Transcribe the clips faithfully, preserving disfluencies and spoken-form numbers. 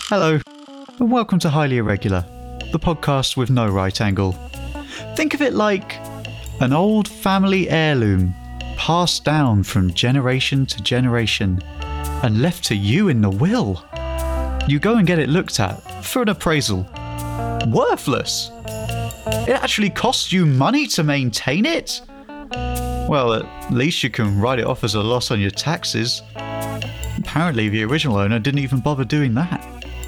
Hello, and welcome to Highly Irregular, the podcast with no right angle. Think of it like an old family heirloom passed down from generation to generation and left to you in the will. You go and get it looked at for an appraisal. Worthless! It actually costs you money to maintain it? Well, at least you can write it off as a loss on your taxes. Apparently the original owner didn't even bother doing that.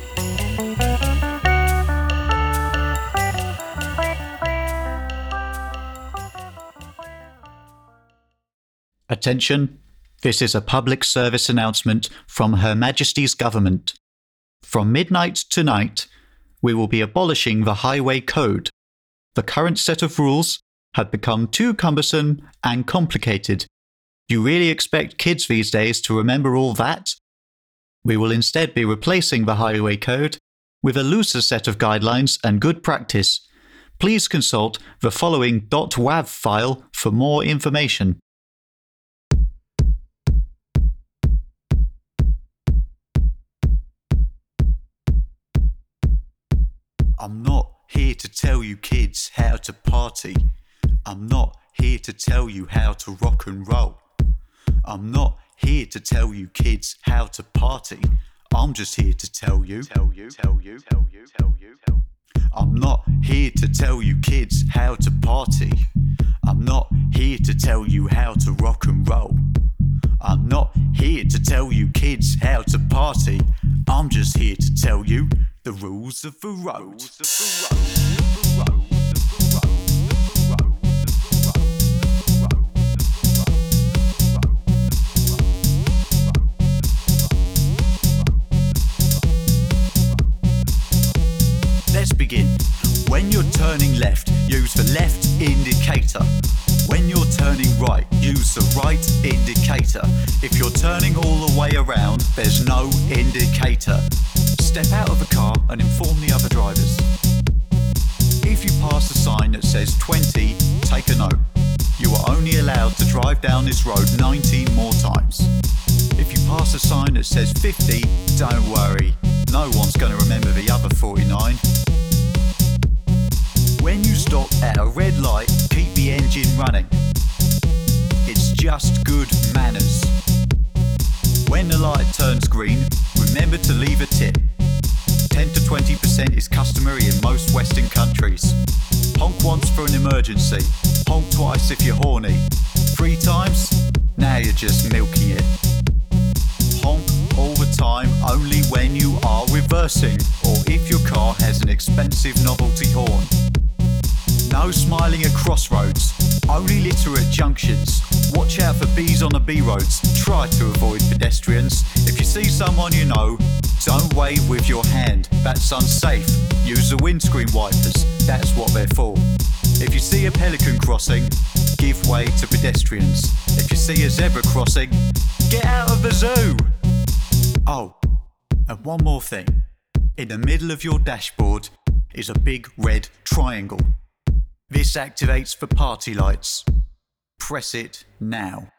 Attention, this is a public service announcement from Her Majesty's Government. From midnight tonight, we will be abolishing the Highway Code. The current set of rules have become too cumbersome and complicated. You really expect kids these days to remember all that? We will instead be replacing the Highway Code with a looser set of guidelines and good practice. Please consult the following .wav file for more information. I'm not here to tell you kids how to party. I'm not here to tell you how to rock and roll. I'm not here to tell you kids how to party. I'm just here to tell you, tell you, tell you, tell you, tell you, tell you. I'm not here to tell you kids how to party. I'm not here to tell you how to rock and roll. I'm not here to tell you kids how to party. I'm just here to tell you the rules of the road. Let's begin. When you're turning left, use the left indicator. When you're turning right, use the right indicator. If you're turning all the way around, there's no indicator. Step out of the car and inform the other drivers. If you pass a sign that says twenty, take a note. You are only allowed to drive down this road nineteen more times. If you pass a sign that says fifty, don't worry. No one's going to remember the other forty-nine. When you stop at a red light, keep the engine running. It's just good manners. When the light turns green, remember to leave a tip. ten to twenty percent is customary in most Western countries. Honk once for an emergency. Honk twice if you're horny. Three times? Now you're just milking it. Honk all the time only when you are reversing or if your car has an expensive novelty horn. No smiling at crossroads, only litter at junctions. Watch out for bees on the B roads, try to avoid pedestrians. If you see someone you know, don't wave with your hand, that's unsafe. Use the windscreen wipers, that's what they're for. If you see a pelican crossing, give way to pedestrians. If you see a zebra crossing, get out of the zoo! Oh, and one more thing. In the middle of your dashboard is a big red triangle. This activates the party lights. Press it now.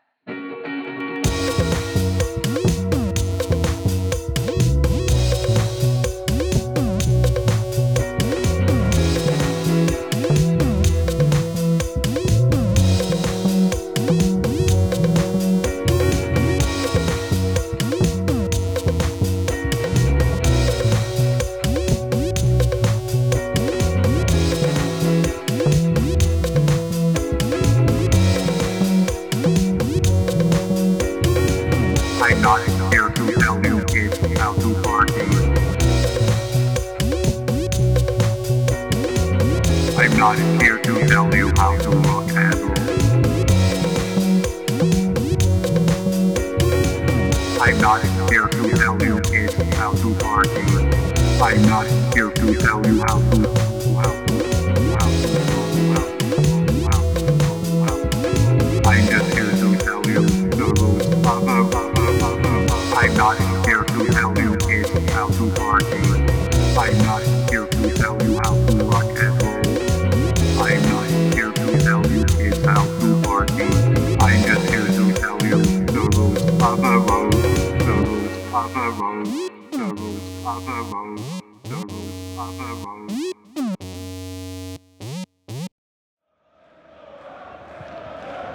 I'm not here to tell you how to rock and roll. I'm not here to tell you kids how to party. I'm not here to tell you how to how to how to how to how to. I'm just here to tell you the rules of the. I'm not here to tell you kids how to party. I'm not here to tell you how to rock and roll. I'm not here to tell you kids how to party. I'm just here to tell you the rules of the road. The rules of the road. The rules of the road.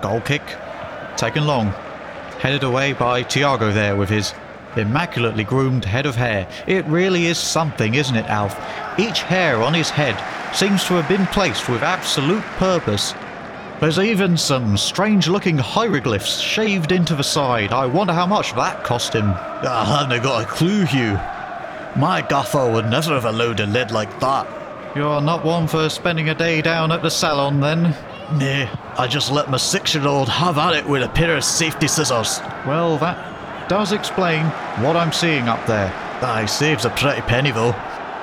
Goal kick. Taken long. Headed away by Thiago there with his immaculately groomed head of hair. It really is something, isn't it, Alf? Each hair on his head seems to have been placed with absolute purpose. There's even some strange-looking hieroglyphs shaved into the side. I wonder how much that cost him. I haven't got a clue, Hugh. My gaffer would never have allowed a lid like that. You're not one for spending a day down at the salon, then? Nah, I just let my six-year-old have at it with a pair of safety scissors. Well, that does explain what I'm seeing up there. Aye, saves a pretty penny, though.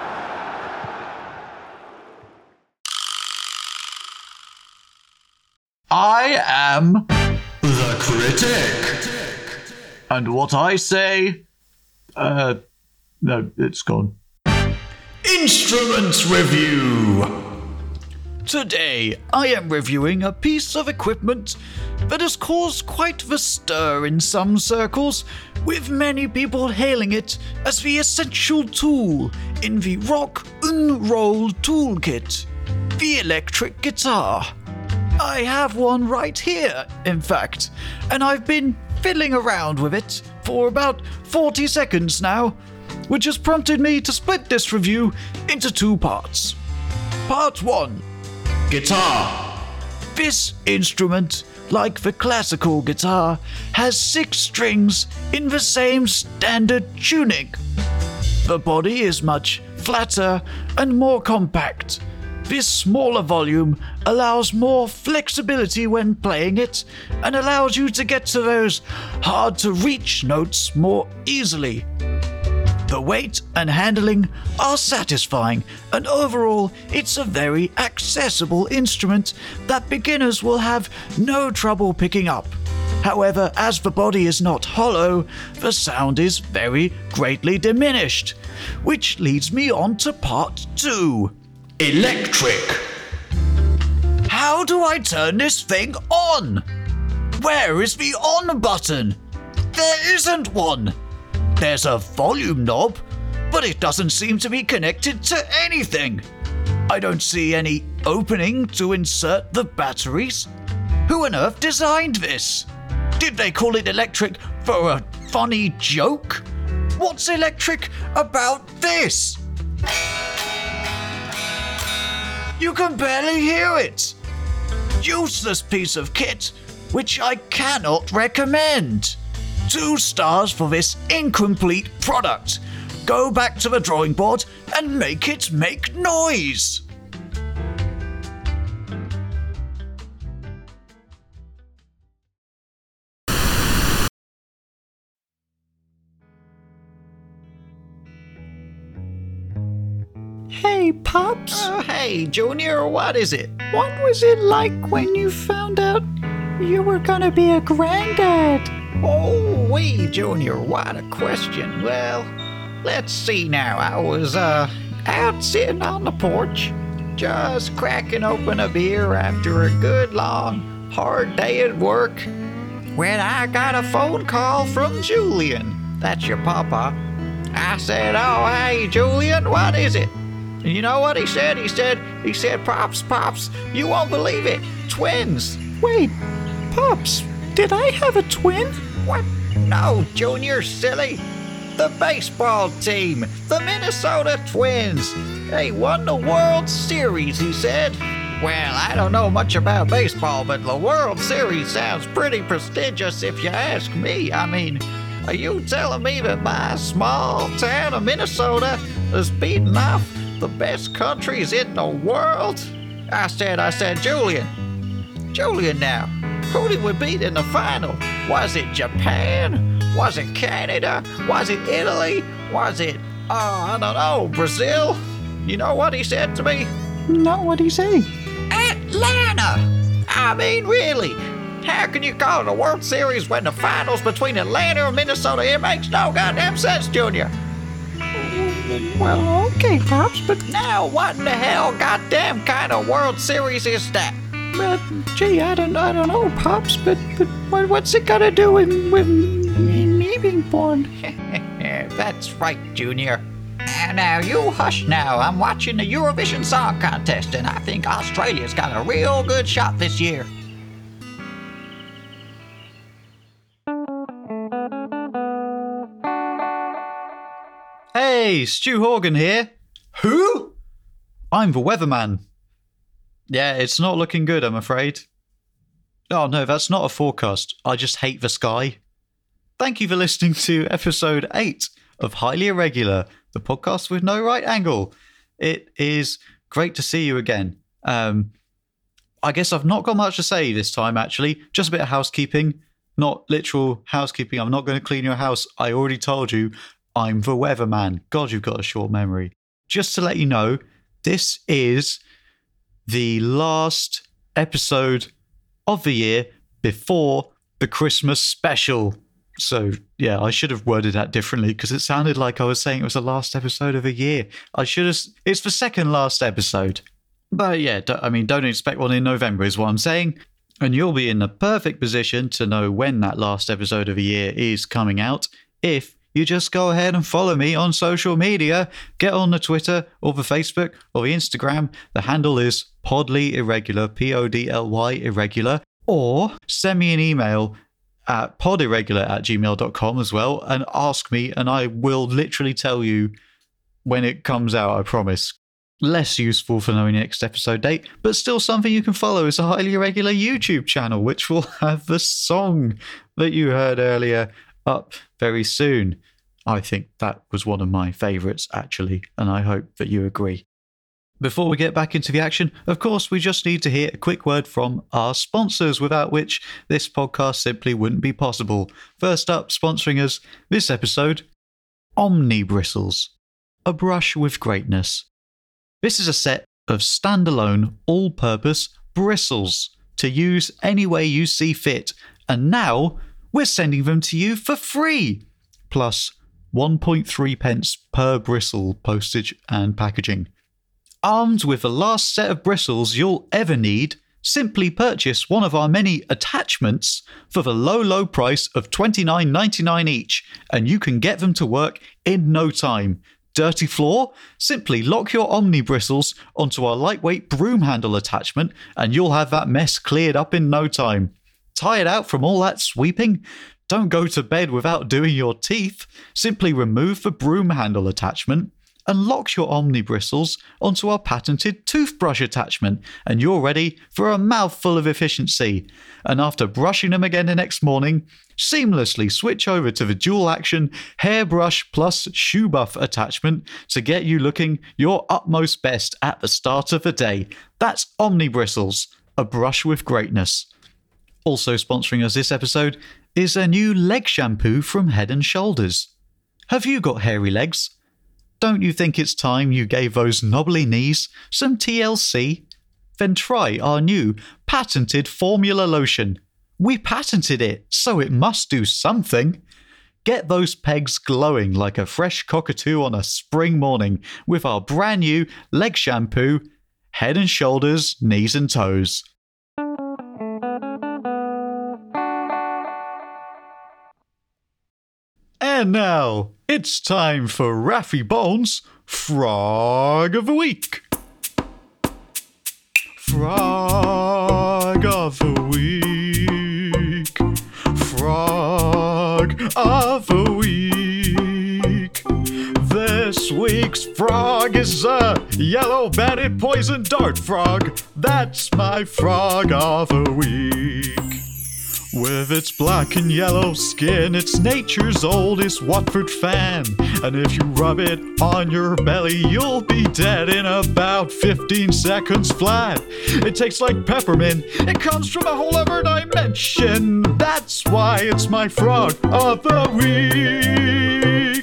I am the critic. And what I say... Uh, no, it's gone. Instruments review! Today, I am reviewing a piece of equipment that has caused quite the stir in some circles, with many people hailing it as the essential tool in the rock and roll toolkit, the electric guitar. I have one right here, in fact, and I've been fiddling around with it for about forty seconds now, which has prompted me to split this review into two parts. Part one. Guitar. This instrument, like the classical guitar, has six strings in the same standard tuning. The body is much flatter and more compact. This smaller volume allows more flexibility when playing it and allows you to get to those hard-to-reach notes more easily. The weight and handling are satisfying, and overall, it's a very accessible instrument that beginners will have no trouble picking up. However, as the body is not hollow, the sound is very greatly diminished, which leads me on to part two. Electric. How do I turn this thing on? Where is the on button? There isn't one. There's a volume knob, but it doesn't seem to be connected to anything. I don't see any opening to insert the batteries. Who on earth designed this? Did they call it electric for a funny joke? What's electric about this? You can barely hear it. Useless piece of kit, which I cannot recommend. Two stars for this incomplete product. Go back to the drawing board and make it make noise. Hey, Pops. Oh, hey, Junior, what is it? What was it like when you found out you were gonna be a granddad? Oh, wee, Junior, what a question. Well, let's see now. I was, uh, out sitting on the porch, just cracking open a beer after a good, long, hard day at work, when I got a phone call from Julian. That's your papa. I said, oh, hey, Julian, what is it? And you know what he said? He said, he said, Pops, Pops, you won't believe it. Twins. Wait, Pops, did I have a twin? What? No, Junior, silly. The baseball team, the Minnesota Twins. They won the World Series, he said. Well, I don't know much about baseball, but the World Series sounds pretty prestigious if you ask me. I mean, are you telling me that my small town of Minnesota is beating off the best countries in the world? I said, I said, Julian, Julian now, who did we beat in the final? Was it Japan? Was it Canada? Was it Italy? Was it, oh, I don't know, Brazil? You know what he said to me? No, what'd he say? Atlanta! I mean, really? How can you call it a World Series when the finals between Atlanta and Minnesota? It makes no goddamn sense, Junior. Well, okay, Pops, but now what in the hell goddamn kind of World Series is that? But gee, I don't, I don't know, Pops. But, but what, what's it got to do with, with me being born? That's right, Junior. Uh, now you hush. Now I'm watching the Eurovision Song Contest, and I think Australia's got a real good shot this year. Hey, Stu Horgan here. Who? I'm the weatherman. Yeah, it's not looking good, I'm afraid. Oh no, that's not a forecast. I just hate the sky. Thank you for listening to episode eight of Highly Irregular, the podcast with no right angle. It is great to see you again. Um, I guess I've not got much to say this time, actually. Just a bit of housekeeping. Not literal housekeeping. I'm not going to clean your house. I already told you I'm the weatherman. God, you've got a short memory. Just to let you know, this is the last episode of the year before the Christmas special. So, yeah, I should have worded that differently because it sounded like I was saying it was the last episode of the year. I should have... It's the second last episode. But, yeah, I mean, don't expect one in November is what I'm saying. And you'll be in the perfect position to know when that last episode of the year is coming out if you just go ahead and follow me on social media. Get on the Twitter or the Facebook or the Instagram. The handle is Podly Irregular, P O D L Y Irregular. Or send me an email at podirregular at gmail dot com as well and ask me, and I will literally tell you when it comes out, I promise. Less useful for knowing the next episode date, but still something you can follow is a Highly Irregular YouTube channel, which will have the song that you heard earlier up very soon. I think that was one of my favourites, actually, and I hope that you agree. Before we get back into the action, of course, we just need to hear a quick word from our sponsors, without which this podcast simply wouldn't be possible. First up, sponsoring us this episode, Omni Bristles, a brush with greatness. This is a set of standalone, all-purpose bristles to use any way you see fit, and now we're sending them to you for free, plus one point three pence per bristle postage and packaging. Armed with the last set of bristles you'll ever need, simply purchase one of our many attachments for the low, low price of twenty-nine ninety-nine each, and you can get them to work in no time. Dirty floor? Simply lock your Omni bristles onto our lightweight broom handle attachment and you'll have that mess cleared up in no time. Tired out from all that sweeping? Don't go to bed without doing your teeth. Simply remove the broom handle attachment and lock your Omni bristles onto our patented toothbrush attachment, and you're ready for a mouthful of efficiency. And after brushing them again the next morning, seamlessly switch over to the dual action hairbrush plus shoe buff attachment to get you looking your utmost best at the start of the day. That's Omni Bristles, a brush with greatness. Also sponsoring us this episode is a new leg shampoo from Head and Shoulders. Have you got hairy legs? Don't you think it's time you gave those knobbly knees some T L C? Then try our new patented formula lotion. We patented it, so it must do something. Get those pegs glowing like a fresh cockatoo on a spring morning with our brand new leg shampoo, Head and Shoulders, Knees and Toes. And now, it's time for Raffy Bones' Frog of the Week. Frog of the Week. Frog of the Week. This week's frog is a yellow-banded poison dart frog. That's my frog of the week. With its black and yellow skin, it's nature's oldest Watford fan. And if you rub it on your belly, you'll be dead in about fifteen seconds flat. It tastes like peppermint. It comes from a whole other dimension. That's why it's my frog of the week.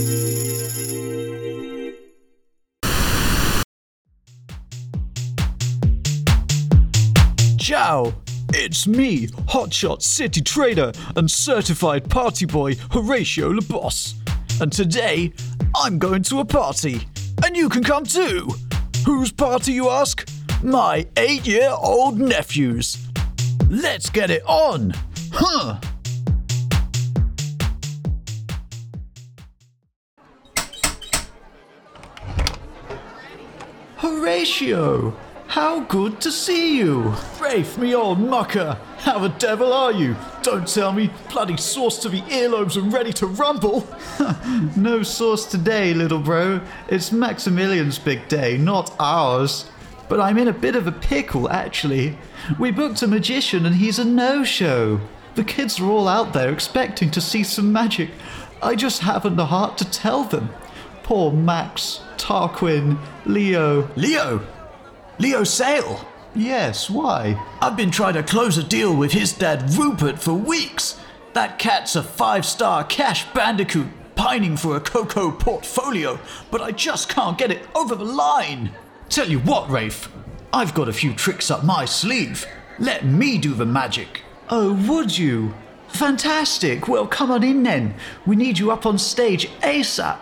Ciao! It's me, hotshot city trader and certified party boy Horatio LeBoss. And today, I'm going to a party. And you can come too. Whose party, you ask? My eight-year-old nephew's. Let's get it on! Huh! Horatio! How good to see you! Rafe, me old mucker! How the devil are you? Don't tell me, bloody sauce to the earlobes and ready to rumble. No sauce today, little bro. It's Maximilian's big day, not ours. But I'm in a bit of a pickle, actually. We booked a magician and he's a no-show. The kids are all out there expecting to see some magic. I just haven't the heart to tell them. Poor Max, Tarquin, Leo. Leo? Leo Sale? Yes, why? I've been trying to close a deal with his dad Rupert for weeks. That cat's a five-star cash bandicoot pining for a cocoa portfolio, but I just can't get it over the line. Tell you what, Rafe, I've got a few tricks up my sleeve. Let me do the magic. Oh, would you? Fantastic. Well, come on in then. We need you up on stage ASAP.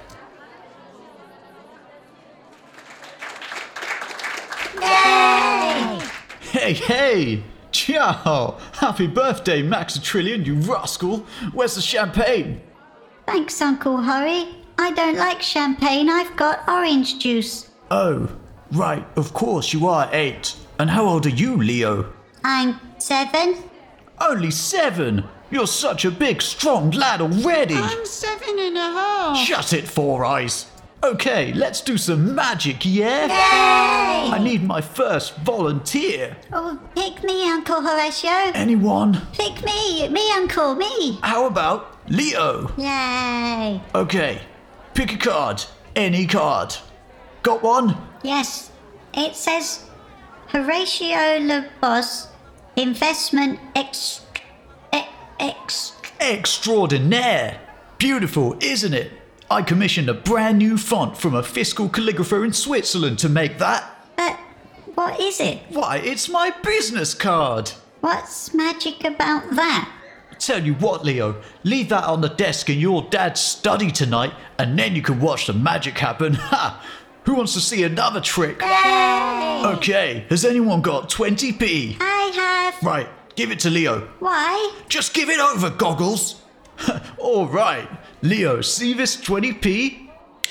Hey, hey! Ciao! Happy birthday, Max Trillion, you rascal! Where's the champagne? Thanks, Uncle Hurry. I don't like champagne, I've got orange juice. Oh, right, of course you are eight. And how old are you, Leo? I'm seven. Only seven? You're such a big, strong lad already! I'm seven and a half. Shut it, Four Eyes! Okay, let's do some magic, yeah? Yay! I need my first volunteer. Oh, pick me, Uncle Horatio. Anyone? Pick me, me, Uncle, me. How about Leo? Yay! Okay, pick a card. Any card. Got one? Yes, it says Horatio Le Boss, investment ex... ex... ex... Extraordinaire. Beautiful, isn't it? I commissioned a brand new font from a fiscal calligrapher in Switzerland to make that. But what is it? Why, it's my business card. What's magic about that? Tell you what, Leo, leave that on the desk in your dad's study tonight, and then you can watch the magic happen. Ha! Who wants to see another trick? Yay! Okay, has anyone got twenty p? I have... Right, give it to Leo. Why? Just give it over, Goggles. All right, Leo, see this twenty p?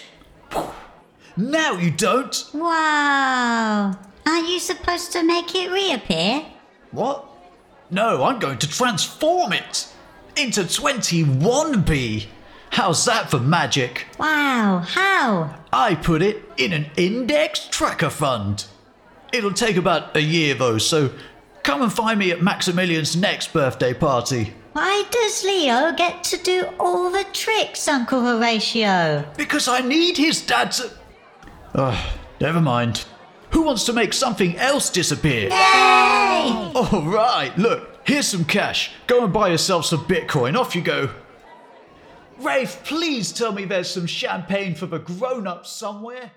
Now you don't. Wow. Aren't you supposed to make it reappear? What? No, I'm going to transform it into twenty-one p. How's that for magic? Wow, how? I put it in an index tracker fund. It'll take about a year though, so come and find me at Maximilian's next birthday party. Why does Leo get to do all the tricks, Uncle Horatio? Because I need his dad to... Ugh, never mind. Who wants to make something else disappear? Yay! All right, look, here's some cash. Go and buy yourself some Bitcoin. Off you go. Rafe, please tell me there's some champagne for the grown-ups somewhere.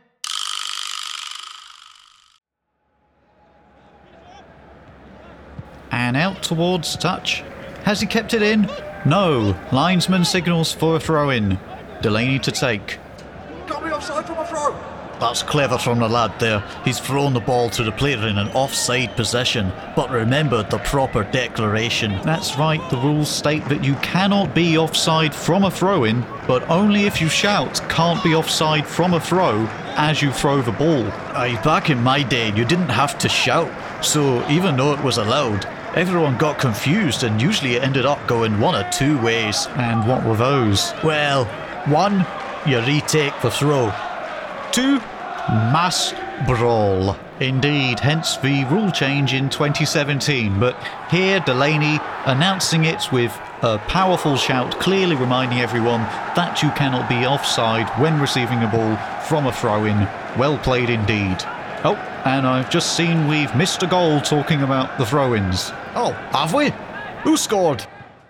And out towards touch. Has he kept it in? No. Linesman signals for a throw-in. Delaney to take. Got me offside from a throw. That's clever from the lad there. He's thrown the ball to the player in an offside possession, but remembered the proper declaration. That's right, the rules state that you cannot be offside from a throw-in, but only if you shout can't be offside from a throw as you throw the ball. Aye, back in my day, you didn't have to shout, so even though it was allowed, everyone got confused and usually it ended up going one or two ways. And what were those? Well, one, you retake the throw. Two, mass brawl. Indeed, hence the rule change in twenty seventeen. But here, Delaney announcing it with a powerful shout, clearly reminding everyone that you cannot be offside when receiving a ball from a throw-in. Well played indeed. Oh, and I've just seen we've missed a goal talking about the throw-ins. Oh, have we? Who scored?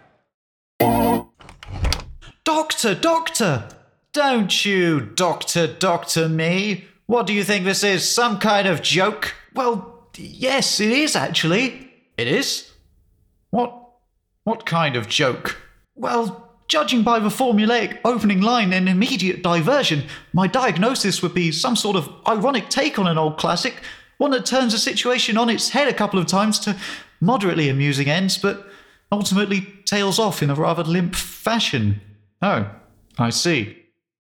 Doctor, doctor! Don't you doctor, doctor me. What do you think this is? Some kind of joke? Well, yes, it is actually. It is? What? What kind of joke? Well, judging by the formulaic opening line and immediate diversion, my diagnosis would be some sort of ironic take on an old classic, one that turns a situation on its head a couple of times to moderately amusing ends, but ultimately tails off in a rather limp fashion. Oh, I see.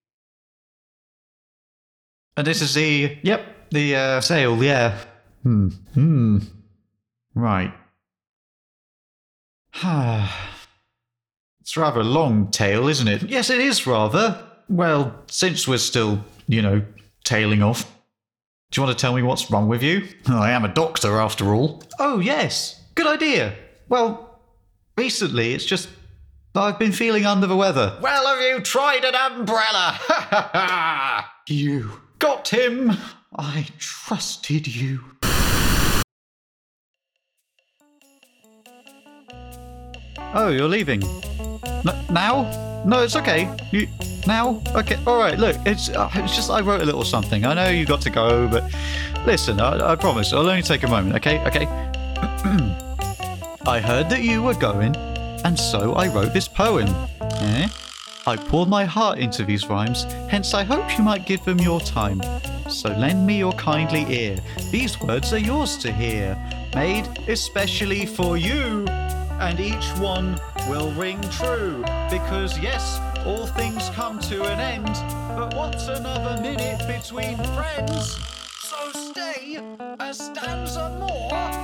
And this is the, yep, the uh, sale, yeah. Hmm, hmm. Right. It's rather a long tale, isn't it? Yes, it is rather. Well, since we're still, you know, tailing off, do you want to tell me what's wrong with you? I am a doctor, after all. Oh, yes. Good idea. Well, recently it's just I've been feeling under the weather. Well, have you tried an umbrella? Ha ha ha! You got him. I trusted you. Oh, you're leaving. N- now? No, it's okay. You now? Okay. All right. Look, it's uh, it's just I wrote a little something. I know you got to go, but listen, I, I promise I'll only take a moment. Okay. Okay. I heard that you were going, and so I wrote this poem. Eh? I poured my heart into these rhymes, hence I hope you might give them your time. So lend me your kindly ear. These words are yours to hear, made especially for you. And each one will ring true, because yes, all things come to an end, but what's another minute between friends? So stay a stanza more.